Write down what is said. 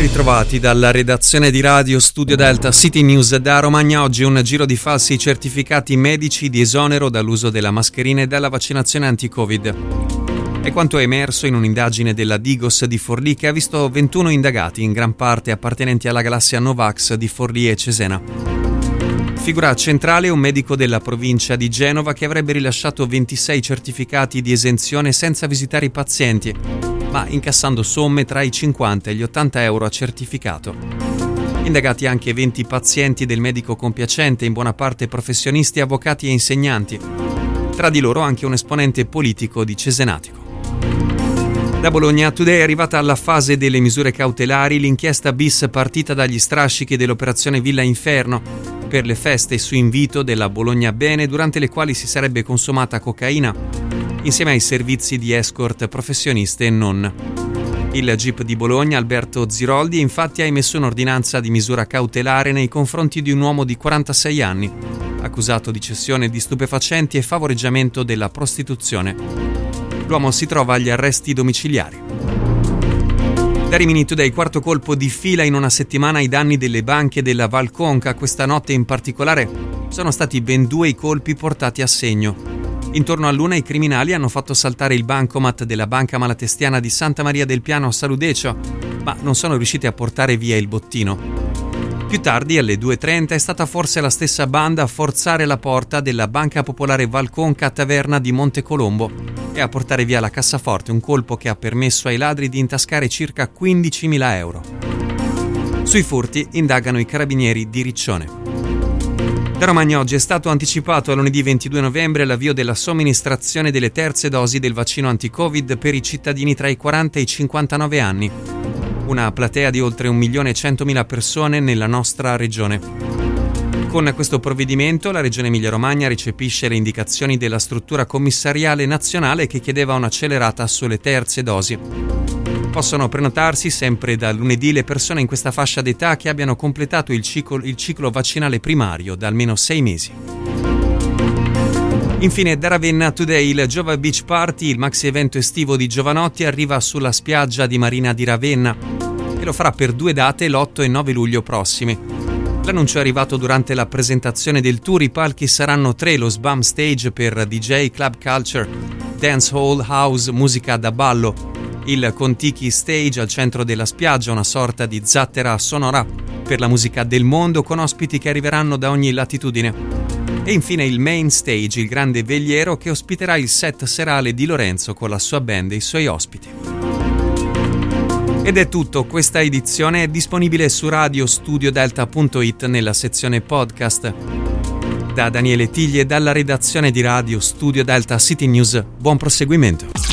ritrovati dalla redazione di Radio Studio Delta City News. Da Romagna oggi un giro di falsi certificati medici di esonero dall'uso della mascherina e dalla vaccinazione anti-Covid. È quanto è emerso in un'indagine della Digos di Forlì che ha visto 21 indagati, in gran parte appartenenti alla galassia Novax di Forlì e Cesena. Figura centrale un medico della provincia di Genova che avrebbe rilasciato 26 certificati di esenzione senza visitare i pazienti, ma incassando somme tra i 50 e gli 80 euro a certificato. Indagati anche 20 pazienti del medico compiacente, in buona parte professionisti, avvocati e insegnanti. Tra di loro anche un esponente politico di Cesenatico. Da Bologna Today è arrivata alla fase delle misure cautelari l'inchiesta bis partita dagli strascichi dell'operazione Villa Inferno per le feste su invito della Bologna Bene, durante le quali si sarebbe consumata cocaina insieme ai servizi di escort professioniste e non. Il GIP di Bologna, Alberto Ziroldi, infatti ha emesso un'ordinanza di misura cautelare nei confronti di un uomo di 46 anni, accusato di cessione di stupefacenti e favoreggiamento della prostituzione. L'uomo si trova agli arresti domiciliari. Da Rimini Today, quarto colpo di fila in una settimana ai danni delle banche della Val Conca. Questa notte in particolare sono stati ben 2 i colpi portati a segno. Intorno all'1 i criminali hanno fatto saltare il bancomat della banca malatestiana di Santa Maria del Piano a Saludecio, ma non sono riusciti a portare via il bottino. Più tardi, alle 2:30, è stata forse la stessa banda a forzare la porta della Banca Popolare Val Conca a Taverna di Montecolombo e a portare via la cassaforte, un colpo che ha permesso ai ladri di intascare circa 15.000 euro. Sui furti indagano i carabinieri di Riccione. Da Romagna oggi è stato anticipato a lunedì 22 novembre l'avvio della somministrazione delle terze dosi del vaccino anti-Covid per i cittadini tra i 40 e i 59 anni. Una platea di oltre 1.100.000 persone nella nostra regione. Con questo provvedimento la Regione Emilia-Romagna recepisce le indicazioni della struttura commissariale nazionale che chiedeva un'accelerata sulle terze dosi. Possono prenotarsi sempre da lunedì le persone in questa fascia d'età che abbiano completato il ciclo vaccinale primario da almeno 6 mesi. Infine, da Ravenna Today, il Giova Beach Party, il maxi evento estivo di Giovanotti, arriva sulla spiaggia di Marina di Ravenna e lo farà per 2 date, l'8 e 9 luglio prossimi. L'annuncio è arrivato durante la presentazione del tour. I palchi saranno 3: lo Sbam Stage per DJ, Club Culture, Dance Hall, House, musica da ballo, il Contiki Stage al centro della spiaggia, una sorta di zattera sonora per la musica del mondo con ospiti che arriveranno da ogni latitudine. E infine il Main Stage, il grande veliero che ospiterà il set serale di Lorenzo con la sua band e i suoi ospiti. Ed è tutto, questa edizione è disponibile su radiostudiodelta.it nella sezione podcast. Da Daniele Tigli e dalla redazione di Radio Studio Delta City News, buon proseguimento.